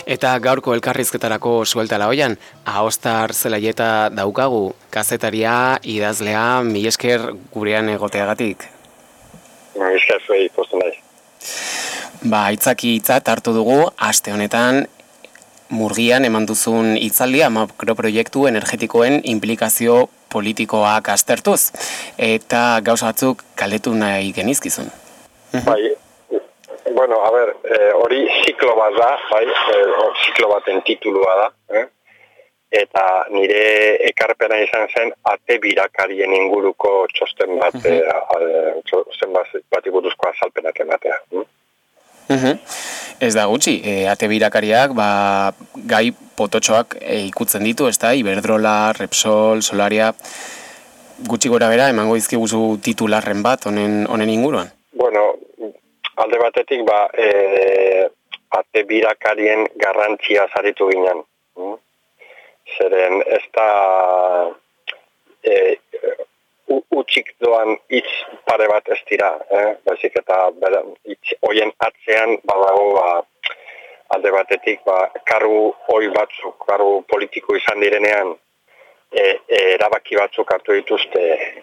Eta gaurko elkarrizketarako sueltala hoian, Ahostar Zelaieta daukagu, kazetaria, idazlea, mil esker gurean egoteagatik. Mil esker zuei posten naiz. Aitzaki hitzat hartu dugu, aste honetan, Murgian eman duzun hitzaldia makroproiektu energetikoen implikazio politikoak aztertuz, eta gauza batzuk galdetu nahi genizkizun. Bai, bueno, a ber, hori ziklo bat da, bai, ziklo baten titulua da, eta nire ekarpena izan zen ate birakarien inguruko txosten bat, txosten bat buruzko azalpenak ematea. Ez da gutxi, ate birakariak gai pototxoak ikutzen ditu, ez da, Iberdrola, Repsol, Solaria, gutxi gora bera, emango dizkiguzu titularren bat honen inguruan? Bueno, alde batetik, ate birakarien garrantzia zaritu ginen. Zeren ez da utxik doan hitz pare bat ez dira, baizik eta hitz hoien atzean badago alde batetik kargu hoi batzuk, kargu politiko izan direnean erabaki batzuk hartu dituzte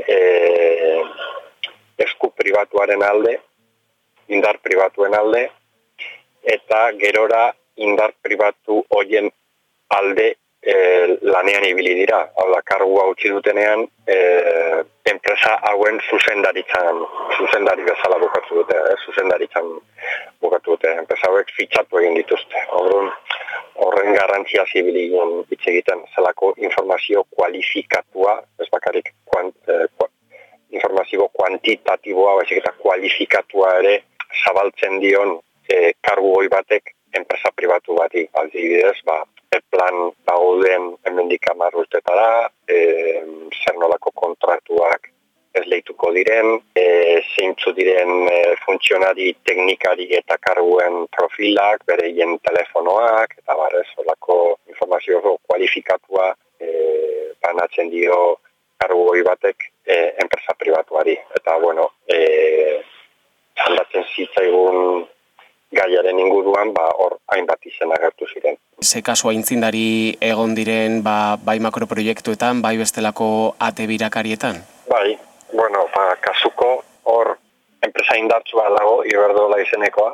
esku pribatuaren alde, indar pribatuen alde, eta gerora indar pribatu hoien alde lanean ibili dira. Hau da, kargua utzi dutenean, enpresa hauen zuzendari bezala bukatu dute, zuzendaritzan bukatu dute. Enpresa hauek fitxatu egin dituzte. Horren garrantzia zibilien hitz egiten, zelako informazio kualifikatua, ez bakarrik informazio kuantitatiboa, baizik eta kualifikatua ere zabaltzen dion kargu hoi batek enpresa pribatu bati. Adibidez, plan dauden hemendik 10 urtetara, zer nolako kontratuak esleituko diren, zeintzu diren funtzionari, teknikari eta karguen profilak, bereien telefonoak, eta solako informazio kualifikatua banatzen dio kargu hori batek enpresa pribatuari. Eta, handatzen zitzaigun gaiaren inguruan, hor hainbat izen agertu ziren. Ze kasu aintzindari egon diren, bai makroproiektuetan, bai bestelako ate birakarietan? Bai, kasuko hor enpresa indartsua dago, Iberdrola izenekoa,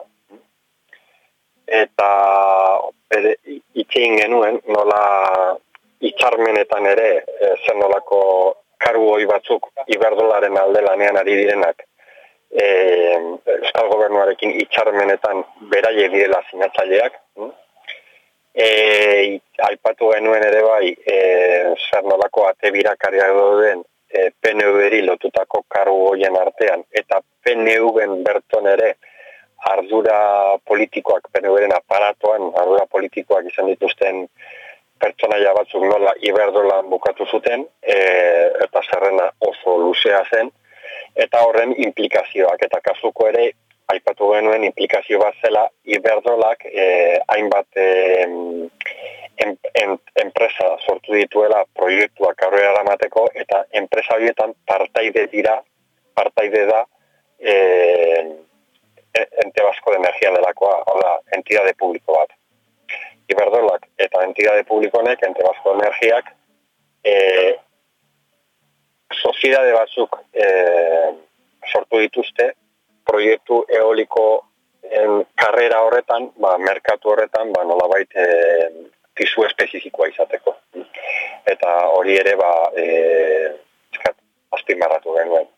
eta itxein genuen, nola hitzarmenetan ere, zen nolako kargu hoi batzuk Iberdrolaren alde lanean ari direnak, Euskal Gobernuarekin hitzarmenetan beraiek direla sinatzaileak. Aipatu genuen ere bai, zer nolako ate birakariak dauden PNV-ri lotutako kargu horien artean, eta PNV-en berton ere ardura politikoak, PNV-ren aparatoan ardura politikoak izan dituzten pertsonaia batzuk nola Iberdrolan bukatu zuten, eta zerrena oso luzea zen, eta horren implikazioak, eta kasuko ere aipatu genuen implikazio bat zela Iberdrolak hainbat enpresa sortu dituela proiektuak aurrera eramateko, eta enpresa horietan partaide da Ente Vasco de Energia delakoa, entidade publiko bat. Iberdrolak eta entidade publikonek, Ente Vasco de Energiak, soziedade batzuk sortu dituzte proiektu eoliko karrera horretan, merkatu horretan, nolabait pisu espezifikoa izateko. Eta hori ere, azpimarratu genuen.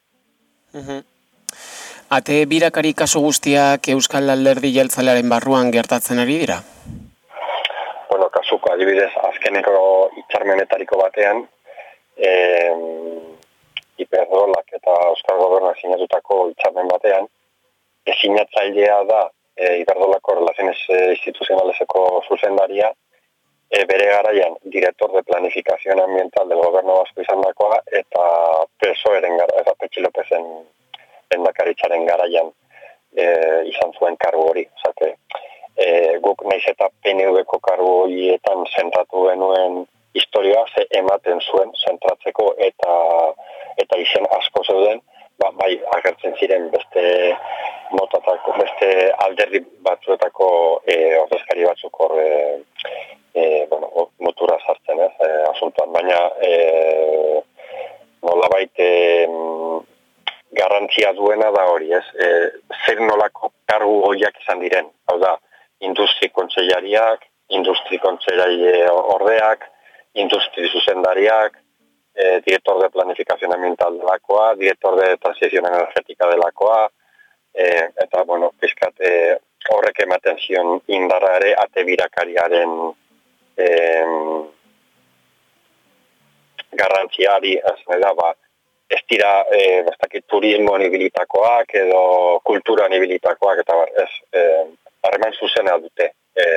Ate birakari kasu guztiak Euskal Alderdi Jeltzalearen barruan gertatzen ari dira? Kasuko adibidez, azkeneko hitzarmenetariko batean, Iberdrolak eta Euskal Gobernuak sinatutako hitzarmen batean, sinatzailea da Iberdrolako Relaciones Institucionaleseko zuzendaria, bere garaian director de planificación ambiental del Gobierno Vasco izandakoa, eta PSOE-ren eta Patxi Lópezen lehendakaritzaren garaian izan zuen kargu hori. Guk naiz eta PNV-ko kargu horietan zentratu genuen historia, ze ematen zuen zentratzeko eta izen asko zeuden, bai agertzen ziren beste motatako, beste alderdi batzuetako ordezkari batzuk hor mutura sartzen, asuntoan, baina nolabait garrantzia duena da hori, zer nolako kargu horiak izan diren, hau da, industri kontseilariak, industri kontseilari ordeak, industri zuzendariak, director de planificación ambiental delakoa, director de transición energética delakoa, eta, pizkat horrek ematen zion indarra ere ate birakariaren garrantziari, ez dira turismo nibilitakoak edo kultura nibilitakoak, eta harreman zuzena dute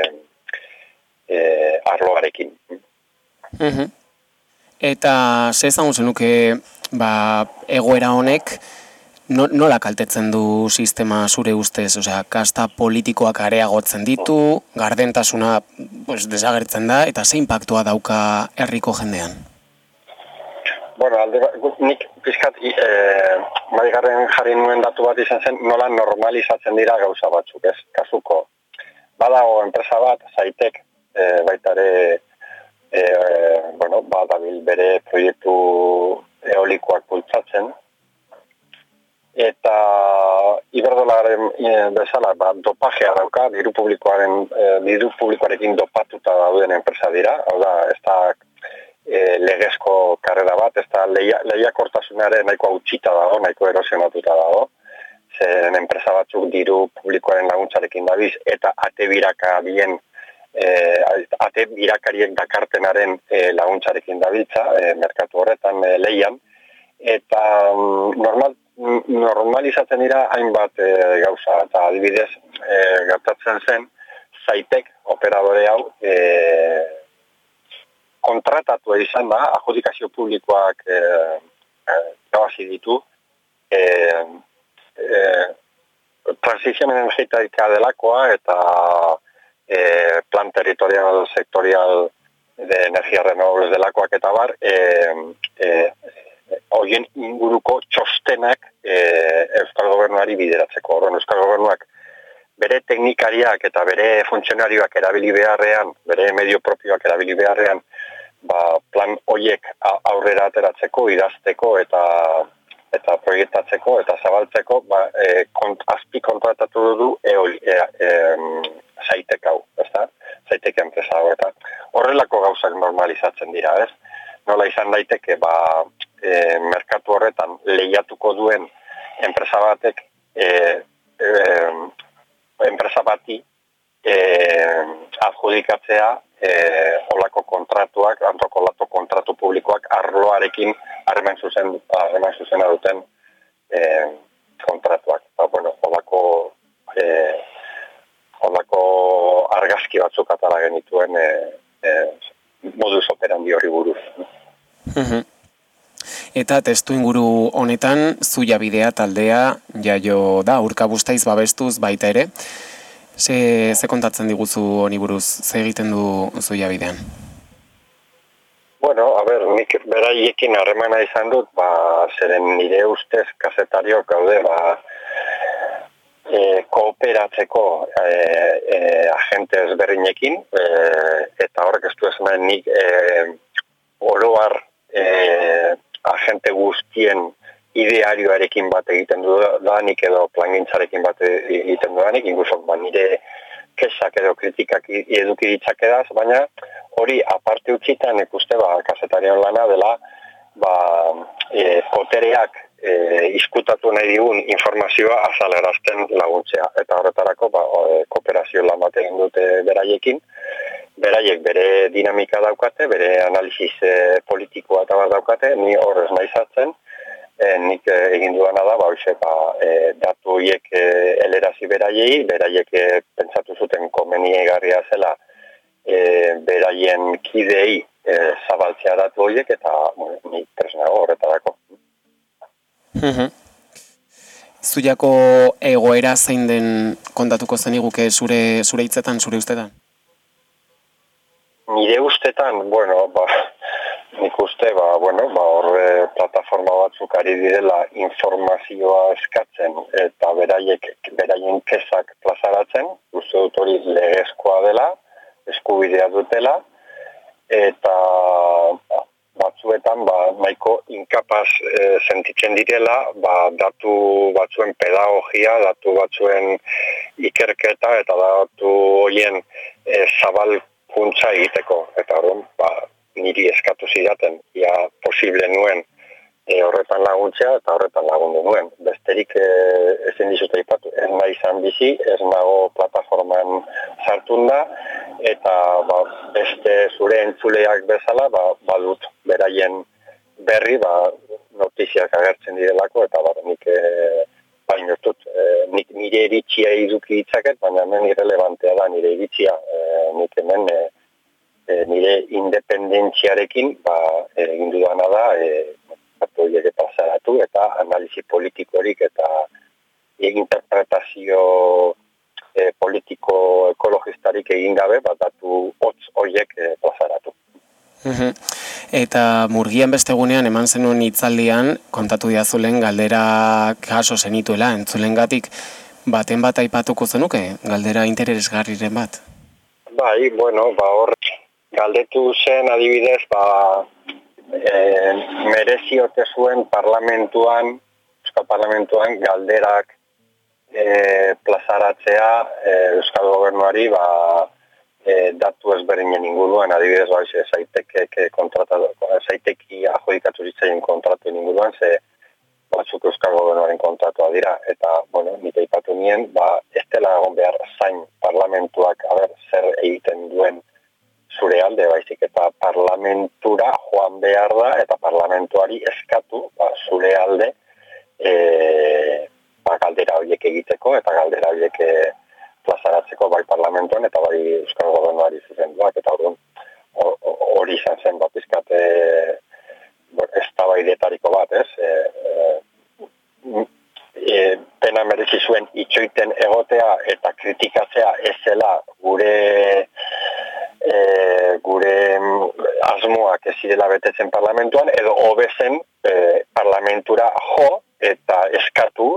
arloarekin. Eta ze izango zenuke egoera honek nola kaltetzen du sistema zure ustez? Osea, kasta politikoak areagotzen ditu, gardentasuna desagertzen da, eta ze inpaktua dauka herriko jendean? Nik pizkat maigarren jarri nuen datu bat izan zen, nola normalizatzen dira gauza batzuk, ez? Kasuko, badago enpresa bat, Saitek, baita ere, badabil bere proiektu eolikoak bultzatzen, eta Iberdrolaren bezala dopajea dauka, diru publikoarekin dopatuta dauden enpresa dira, hau da, ez da legezko karrera bat, ez da lehiakortasunaren nahiko hautsita dago, nahiko erosionatuta dago, zen enpresa batzuk diru publikoaren laguntzarekin dabiz, eta ate birakariek dakartenaren laguntzarekin dabiltza, merkatu horretan lehian, eta normalizatzen dira hainbat gauza, eta adibidez gertatzen zen Saitek operadore hau kontratatua izan da, adjudikazio publikoak gabazi ditu, transición energética delakoa eta plan territorial sektorial de energía renovables delakoak eta bar, horien inguruko txostenak Euskal Gobernuari bideratzeko. Euskal Gobernuak bere teknikariak eta bere funtzionarioak erabili beharrean, bere medio propioak erabili beharrean, plan horiek aurrera ateratzeko, idazteko eta proiektatzeko eta zabaltzeko, azpi kontratatu du Saitek hau, Saitek enpresa hau, eta horrelako gauzak normalizatzen dira, ez? Nola izan daiteke, merkatu horretan lehiatuko duen enpresa batek, enpresa bati adjudikatzea olako kontratuak, olako kontratu publikoak arloarekin harreman zuzena duten kontratuak. Olako argazki batzuk atara genituen modus operandi hori buruz. Eta testu inguru honetan, Zuia Bidea taldea jaio da, Urkabustaiz babestuz baita ere. Ze kontatzen diguzu honi buruz, ze egiten du Zuia Bidean? Nik beraiekin harremana izan dut, zeren nire ustez kazetariok gaude, kooperatzeko agente ezberdinekin, eta horrek ez du esan nik oroar agente guztien idearioarekin bat egiten dudanik edo plangintzarekin bat egiten dudanik, incluso nire kesak edo kritikak eduki ditzakedaz, baina hori aparte utzita nik uste kazetarion lana dela potereak izkutatu nahi digun informazioa azalerazten laguntzea. Eta horretarako kooperazio lan bat egin dute beraiekin. Beraiek bere dinamika daukate, bere analisis politikoa eta bat daukate, ni horrez naizatzen. Nik egin duana da, datu horiek elerazi beraiek pentsatu zuten komenigarria zela beraien kidei zabaltzea datu horiek, eta nik tresnago horretarako. Zuiako egoera zein den kontatuko zeniguke zure hitzetan, zure ustetan? Nire ustetan, nik uste, horre plataforma batzuk ari direla informazioa eskatzen eta beraien kezak plazaratzen, uste dut hori legezkoa dela, eskubidea dutela, eta batzuetan nahiko inkapaz sentitzen direla, datu batzuen pedagogia, datu batzuen ikerketa eta datu horien zabalkuntza egiteko. Eta orduan, niri eskatu zidaten, posible nuen horretan laguntzea eta horretan lagundu nuen. Besterik ezin dizut aipatu, ez nahi izan bizi, ez nago plataforman sartunda, eta beste zure entzuleak bezala, badut beraien berri, notiziak agertzen direlako, eta nik nik nire iritzia eduki ditzaket, baina hemen irrelevantea da nire iritzia, nik hemen nire independentziarekin egin dudana da, datu horiek eta zaratu, eta analizi politikorik eta interpretazio politiko-ekologistarik egin gabe, datu hotz horiek plazaratu. Eta Murgian beste egunean eman zenuen hitzaldian kontatu diazulen galdera kaso zenituela entzulengatik baten bat aipatuko zenuke, galdera interesgarriren bat? Bai, hor galdetu zen adibidez, mereziote zuen Euskal Parlamentuan galderak plazaratzea Euskal Gobernuari datu ezberdinen inguruan, adibidez zaiteki adjudikatu zitzaien kontratu inguruan, ze batzuk Euskal Gobernuaren kontratua dira, eta, nik aipatu nien, ez dela egon behar zain parlamentuak zer egiten duen zure alde, baizik, eta parlamentura joan behar da, eta parlamentuari eskatu zure alde galdera horiek egiteko, eta galdera horiek plazaratzeko bai parlamentuan, eta bai Euskal Gobernuari zuzenduak, eta hori izan zen pizkate eztabaidetariko bat, ez? Pena merezi zuen itxoiten egotea eta kritikatzea ez zela gure asmoak ez zirela betetzen parlamentuan, edo hobezen parlamentura jo eta eskatu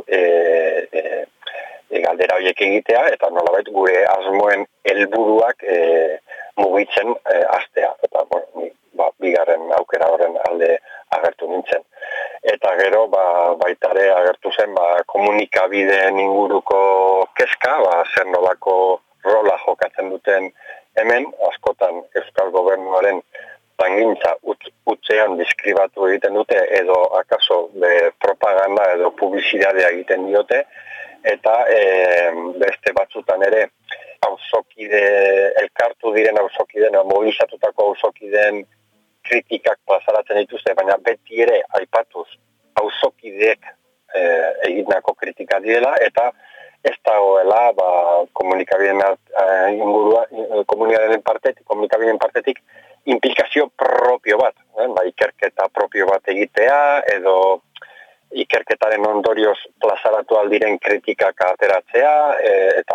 galdera horiek egitea, eta nolabait gure asmoen helburuak mugitzen hastea. Eta bigarren aukera horren alde agertu nintzen. Eta gero, baitare agertu zen, komunikabideen inguruko kezka, zer nolako rola jokatzen duten hemen, askotan Euskal Gobernuaren plangintza utzean diskribatu egiten dute, edo akaso propaganda edo publizidadea egiten diote, eta beste batzutan ere elkartu diren auzokideen, mobilizatutako auzokideen kritikak plazaratzen dituzte, baina beti ere aipatuz auzokideek egindako kritika direla, eta ez dagoela komunikabideen partetik implikazio propio bat, ikerketa propio bat egitea, edo ikerketaren ondorioz plazaratu aldiren kritikak ateratzea, eta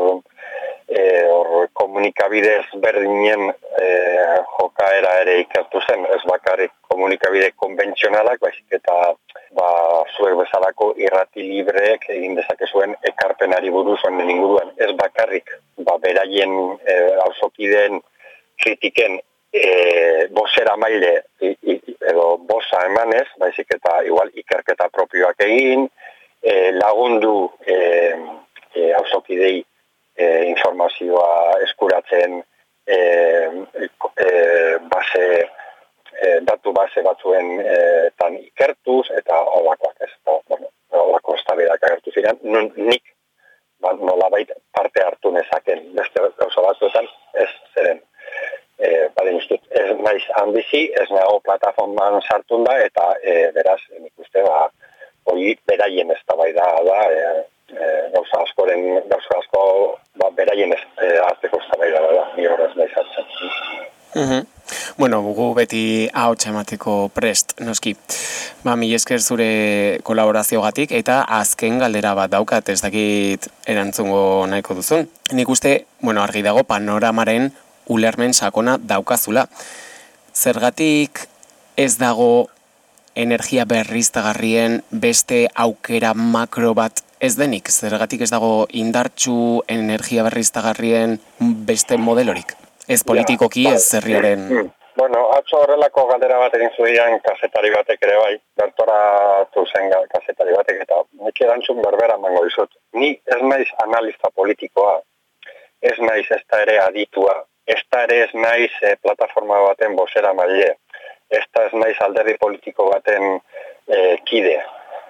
komunikabidez berdinen jokaera ere ikertu zen, ez bakarrik komunikabide konbentzionalak, baizik eta zuek bezalako irrati libreek egin dezakezuen ekarpenari buruz honen inguruan, ez bakarrik beraien auzokideen kritiken bozera maile edo boza emanez, baizik eta igual ikerketa propioak egin, lagundu auzokidei informazioa eskuratzen datu base batzuen tan ikertuz, eta holakoak ez, holako eztabaidak agertu ziren, nik nolabait parte hartu nezaken beste gauza batzuetan ez zeren. Ez naiz handizi, ez nago plataforman sartun da, eta beraz, nik uste, hori beraien eztabaida da, gauza asko beraien arteko eztabaida da, ni horrez naiz hartzen. Bueno, gu beti ahotsa emateko prest, noski. Mila esker zure kolaboraziogatik, eta azken galdera bat daukat, ez dakit erantzungo nahiko duzun. Nik uste, argi dago panoramaren ulermen sakona daukazula. Zergatik ez dago energia berriztagarrien beste aukera makro bat ez denik? Zergatik ez dago indartsu energia berriztagarrien beste modelorik? Ez politikoki, ez herriaren... Bueno, atzo horrelako galdera bat egin zuen kazetari batek ere bai, bertoratu zen kazetari batek, eta nik erantzun berbera emango dizut. Ni ez naiz analista politikoa, ez naiz ez da ere aditua, ez da ere ez naiz plataforma baten bozera maile, ez da ez naiz alderdi politiko baten kide.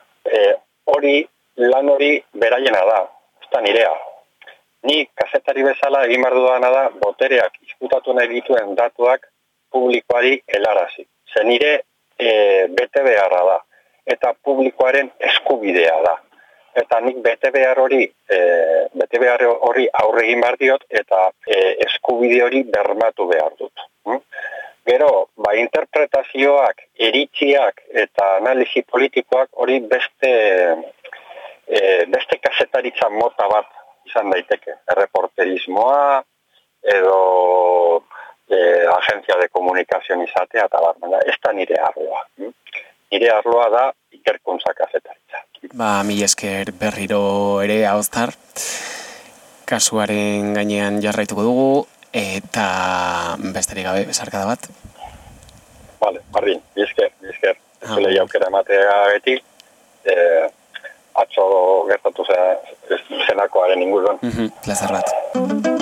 Lan hori beraiena da, ez da nirea. Ni kazetari bezala egin behar dudana da, botereak izkutatu nahi dituen datuak publikoari helarazi. Ze nire bete beharra da, eta publikoaren eskubidea da. Eta nik bete behar hori aurre egin behar diot, eta eskubide hori bermatu behar dut. Gero, interpretazioak, iritziak eta analisi politikoak hori beste kazetaritza mota bat izan daiteke. Erreporterismoa, edo agentzia de komunikazioan izatea, eta baina ez da nire arloa. Nire arloa da ikerkuntza kazetaritza. Mila esker berriro ere Aoztar, kasuaren gainean jarraituko dugu, eta besterik gabe besarkada bat. Vale, Marrin, bizker. Zule jaukera emateagatik, atzo gertatu zenakoaren inguruan. Plazer bat.